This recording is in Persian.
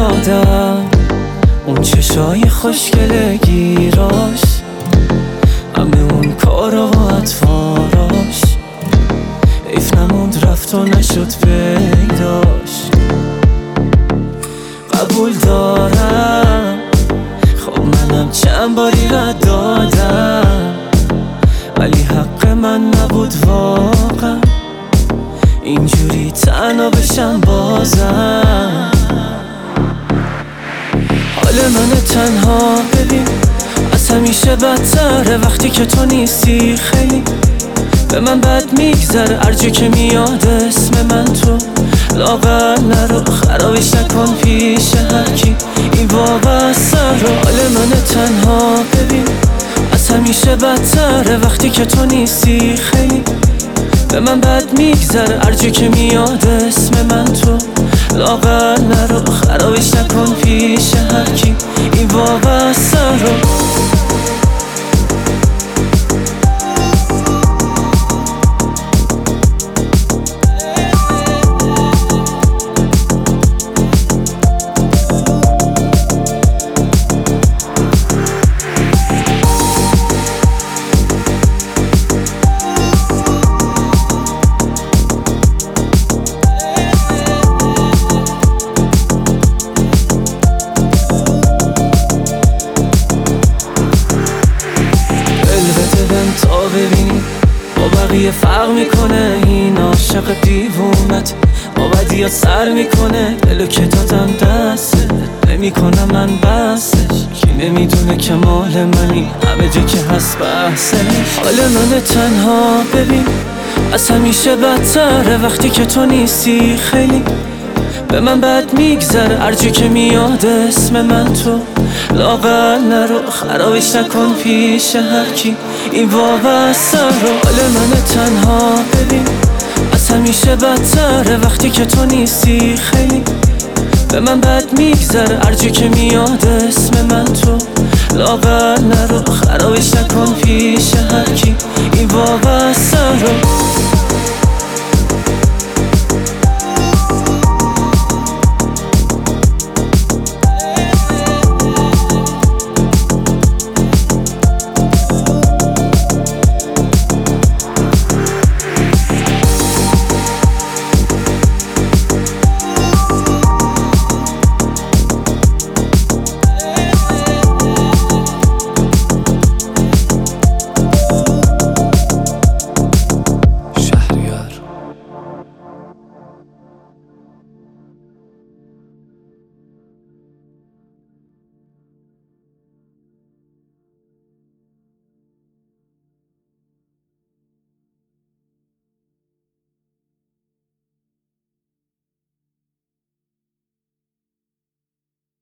یادم اون چشای خوشگل گیراش، همه اون کارا و اطفاراش، حیف نموند رفت و نشد پیداش. قبول دارم خب منم چند باری رد دادم، ولی حق من نبود واقعا اینجوری تنها بشم بازم. حال من تنها ببین از همیشه بدتره وقتی که تو نیستی. خیلی به من بد میگذره هرجا که میاد اسم من تو. لاغر نرو خرابش نکن پیش هرکی این وابسته رو. حال من تنها ببین از همیشه بدتره وقتی که تو نیستی. خیلی به من بد میگذره هرجا که میاد اسم من تو. لاغر نرو خرابش نکن پیش هرکی این وابسته رو. تا ببینی با بقیه فرق میکنه این عاشق دیوونت، با بدیات سر میکنه دلو که دادم دستت نمیکنم من بسش. کی نمیدونه که مال منی همه جا که هست بحثش. حال من تنها ببین از همیشه بدتره وقتی که تو نیستی. خیلی به من بد میگذره هرجا که میاد اسم من تو. لاغر نرو خرابش نکن پیش هرکی این وابسته رو. حال من تنها ببین از همیشه بدتره وقتی که تو نیستی. خیلی به من بد میگذره هرجا که میاد اسم من تو. لاغر نرو خرابش نکن پیش هرکی این وابسته رو.